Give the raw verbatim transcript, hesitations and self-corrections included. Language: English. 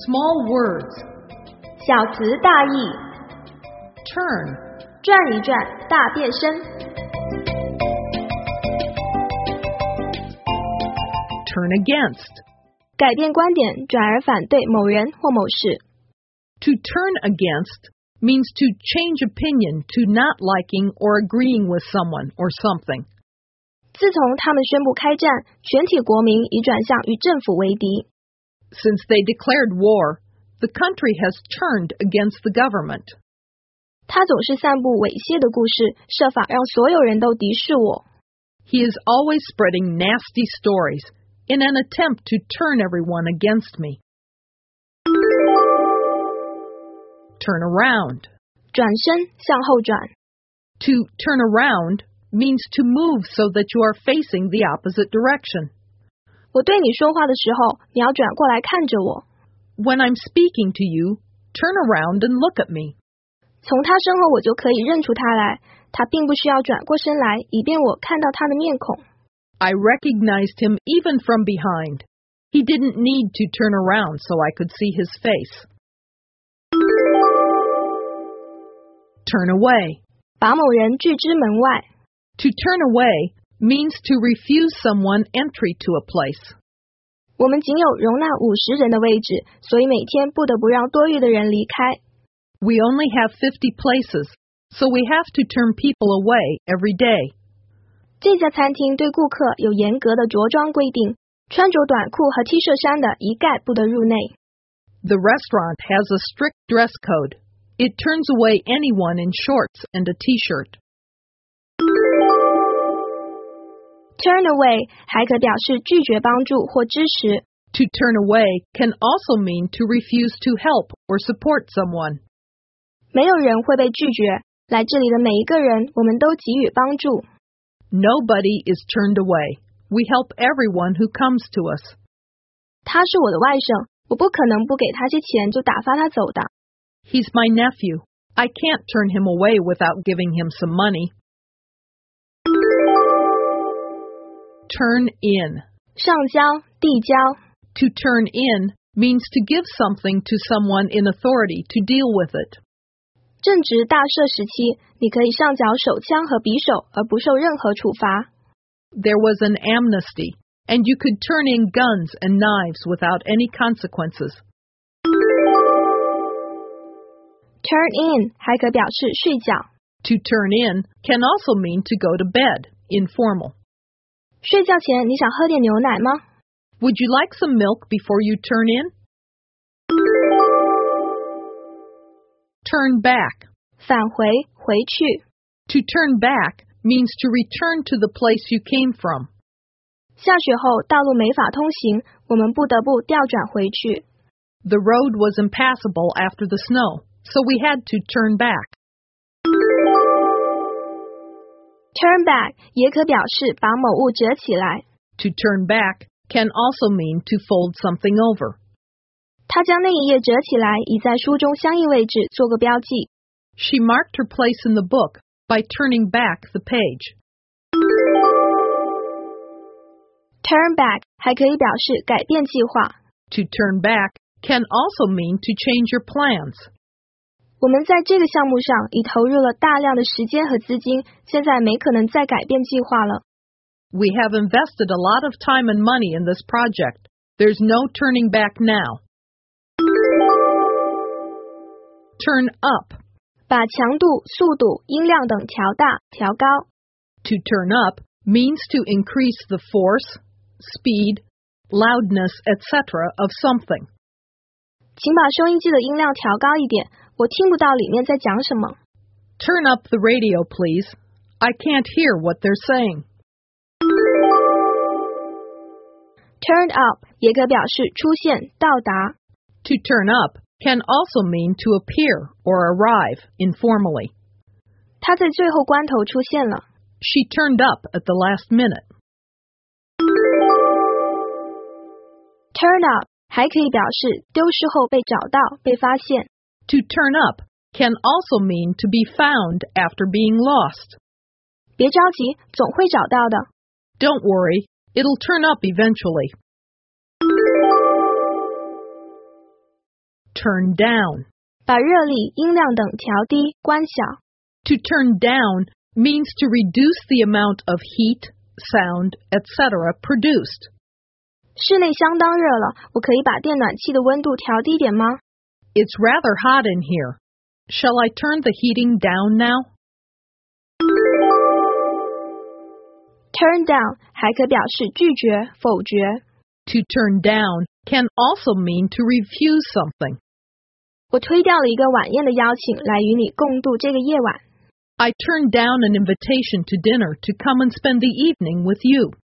Small words. 小词大意。 Turn. 转一转，大变身。 Turn against. 改变观点，转而反对某人或某事。 To turn against means to change opinion to not liking or agreeing with someone or something. 自从他们宣布开战，全体国民已转向与政府为敌。 Since they declared war, the country has turned against the government. 他总是散布猥亵的故事，设法让所有人都敌视我。 He is always spreading nasty stories in an attempt to turn everyone against me. Turn around. 转身，向后转。 To turn around means to move so that you are facing the opposite direction. 我对你说话的时候，你要转过来看着我。 When I'm speaking to you, turn around and look at me. 从他身后我就可以认出他来，他并不需要转过身来，以便我看到他的面孔。 I recognized him even from behind. He didn't need to turn around so I could see his face. Turn away. 把某人拒之门外。 To turn away means to refuse someone entry to a place. 我们仅有容纳五十人的位置，所以每天不得不让多余的人离开。 We only have fifty places, so we have to turn people away every day. 这家餐厅对顾客有严格的着装规定，穿着短裤和 T 恤衫的一概不得入内。 The restaurant has a strict dress code. It turns away anyone in shorts and a T-shirt. Turn away 还可表示拒绝帮助或支持。 To turn away can also mean to refuse to help or support someone. 没有人会被拒绝，来这里的每一个人，我们都给予帮助。 Nobody is turned away. We help everyone who comes to us. 他是我的外甥，我不可能不给他些钱就打发他走的。 He's my nephew. I can't turn him away without giving him some money. Turn in. 上交，递交。 To turn in means to give something to someone in authority to deal with it. 正值大赦时期，你可以上缴手枪和匕首，而不受任何处罚。 There was an amnesty, and you could turn in guns and knives without any consequences. Turn in 还可表示睡觉。 To turn in can also mean to go to bed, informal. 睡觉前你想喝点牛奶吗？ Would you like some milk before you turn in? Turn back. 返回，回去。 To turn back means to return to the place you came from. 下雪后道路没法通行，我们不得不调转回去。 The road was impassable after the snow, so we had to turn back. Turn back 也可表示把某物折起来。 To turn back can also mean to fold something over. 他将那一页折起来，以在书中相应位置做个标记。 She marked her place in the book by turning back the page. Turn back 还可以表示改变计划。 To turn back can also mean to change your plans. 我们在这个项目上已投入了大量的时间和资金，现在没可能再改变计划了。 We have invested a lot of time and money in this project. There's no turning back now. Turn up. 把强度、速度、音量等调大、调高。 To turn up means to increase the force, speed, loudness, et cetera of something. 请把收音机的音量调高一点，我听不到里面在讲什么。 Turn up the radio, please. I can't hear what they're saying. Turn up 也可表示出现、到达。 To turn up can also mean to appear or arrive informally. 他在最后关头出现了。 She turned up at the last minute. Turn up 还可以表示丢失后被找到、被发现。 To turn up can also mean to be found after being lost. 别着急，总会找到的。 Don't worry, it'll turn up eventually. turn down. 把热力、音量等调低、关小。 To turn down means to reduce the amount of heat, sound, et cetera produced. 室内相当热了，我可以把电暖气的温度调低点吗？ It's rather hot in here. Shall I turn the heating down now? Turn down 还可表示拒绝、否决。 To turn down can also mean to refuse something. 我推掉了一个晚宴的邀请，来与你共度这个夜晚。 I turned down an invitation to dinner to come and spend the evening with you.